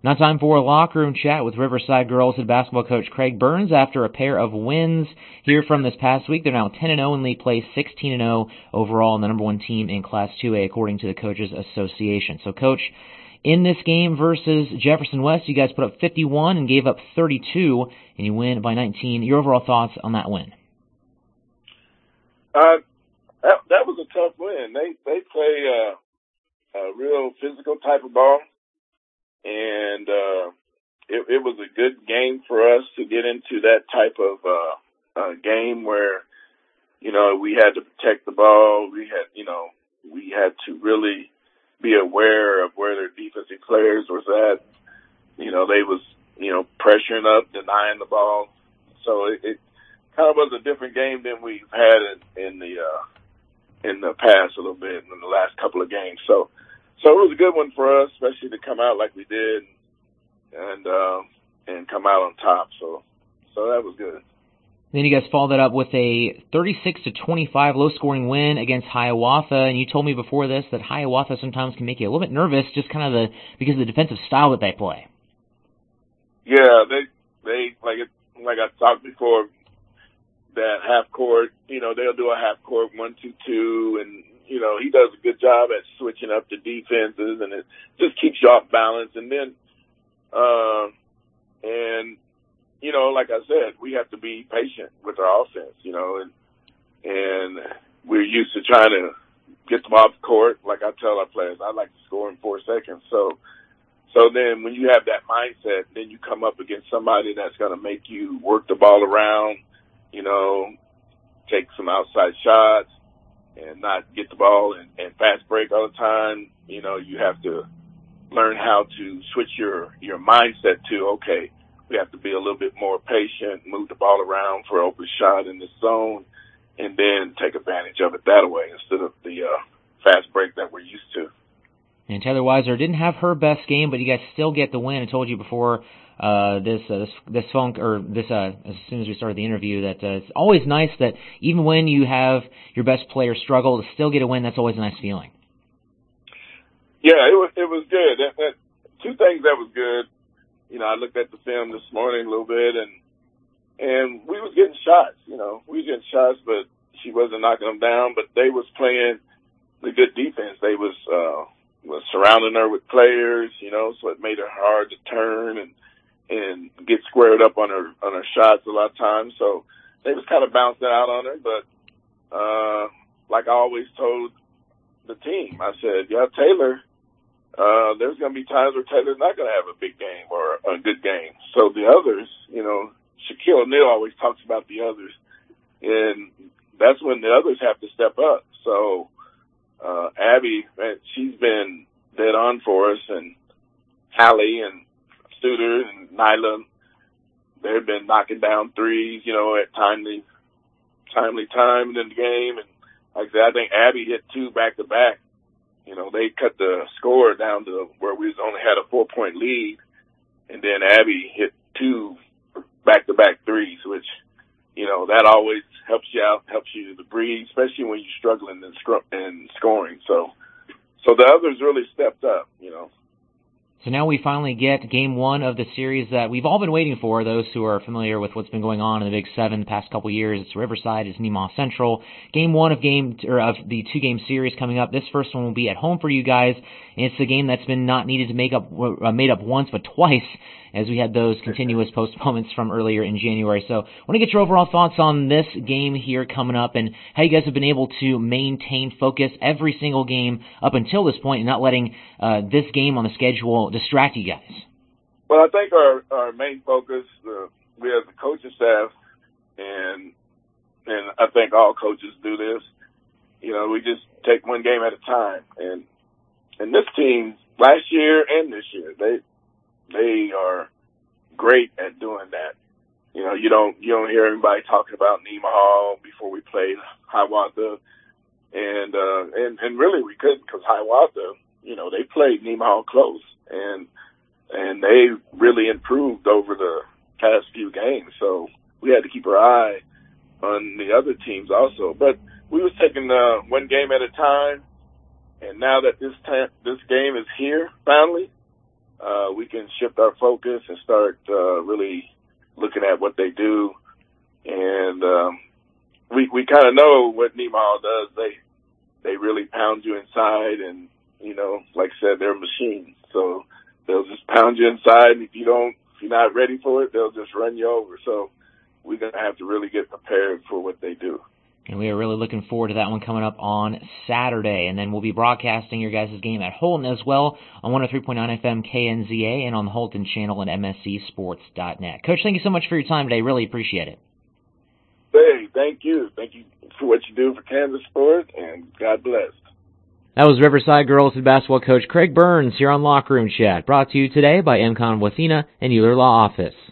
Now time for a locker room chat with Riverside Girls head basketball coach Craig Burns after a pair of wins here from this past week. They're now 10-0 in league play, 16-0 overall, and the number one team in Class 2A according to the Coaches Association. So, Coach, in this game versus Jefferson West, you guys put up 51 and gave up 32, and you win by 19. Your overall thoughts on that win? That was a tough win. They play a real physical type of ball. And it was a good game for us to get into that type of game where, we had to protect the ball. We had to really be aware of where their defensive players was at. They was, pressuring up, denying the ball. So it kind of was a different game than we've had in the past a little bit in the last couple of games. So it was a good one for us, especially to come out like we did and come out on top. So that was good. Then you guys followed that up with a 36-25 low-scoring win against Hiawatha, and you told me before this that Hiawatha sometimes can make you a little bit nervous, just kind of because of the defensive style that they play. Yeah, they like I talked before, that half court. They'll do a half court 1-2-2 and. He does a good job at switching up the defenses, and it just keeps you off balance. And then, like I said, we have to be patient with our offense, and we're used to trying to get them off the court. Like I tell our players, I like to score in 4 seconds. So then when you have that mindset, then you come up against somebody that's going to make you work the ball around, take some outside shots, and not get the ball and fast break all the time. You have to learn how to switch your mindset to, okay, we have to be a little bit more patient, move the ball around for an open shot in the zone, and then take advantage of it that way instead of the fast break that we're used to. And Taylor Weiser didn't have her best game, but you guys still get the win. I told you before as soon as we started the interview that it's always nice that even when you have your best player struggle, to still get a win, that's always a nice feeling. Yeah, it was good. Two things that was good. I looked at the film this morning a little bit, and we was getting shots. We was getting shots, but she wasn't knocking them down. But they was playing the good defense. They was surrounding her with players, so it made her hard to turn and get squared up on her shots a lot of times. So they was kind of bouncing out on her. But like I always told the team, I said, Taylor, there's going to be times where Taylor's not going to have a big game or a good game. So the others, Shaquille O'Neal always talks about the others. And that's when the others have to step up. So Abby, man, she's been dead on for us, and Hallie and Studer and Nyla, they've been knocking down threes, at timely time in the game. And like I said, I think Abby hit 2 back-to-back. They cut the score down to where we only had a 4-point lead, and then Abby hit 2 back-to-back threes, which, that always helps you out, helps you to breathe, especially when you're struggling in scoring. So the others really stepped up, So now we finally get Game 1 of the series that we've all been waiting for, those who are familiar with what's been going on in the Big 7 the past couple years. It's Riverside, it's Nemaha Central. Game 1 of the 2-game series coming up. This first one will be at home for you guys, and it's a game that's been not needed to made up once, but twice, as we had those continuous postponements from earlier in January. So I want to get your overall thoughts on this game here coming up and how you guys have been able to maintain focus every single game up until this point and not letting this game on the schedule distract you guys. Well, I think our main focus, we as the coaching staff, and I think all coaches do this, we just take one game at a time. And this team, last year and this year, they are great at doing that. You don't hear everybody talking about Nemaha before we played Hiawatha, and really we couldn't, because Hiawatha, they played Nemaha close, and they really improved over the past few games. So we had to keep our eye on the other teams also. But we was taking one game at a time, and now that this game is here finally, we can shift our focus and start really looking at what they do. And we kind of know what Nemaha does. They really pound you inside, and like I said, they're machines. So they'll just pound you inside, and if you're not ready for it, they'll just run you over. So we're gonna have to really get prepared for what they do. And we are really looking forward to that one coming up on Saturday. And then we'll be broadcasting your guys' game at Holton as well on 103.9 FM KNZA and on the Holton channel at mscsports.net. Coach, thank you so much for your time today. Really appreciate it. Hey, thank you. Thank you for what you do for Kansas sports, and God bless. That was Riverside Girls basketball coach Craig Burns here on Locker Room Chat, brought to you today by MCON Wathena and Euler Law Office.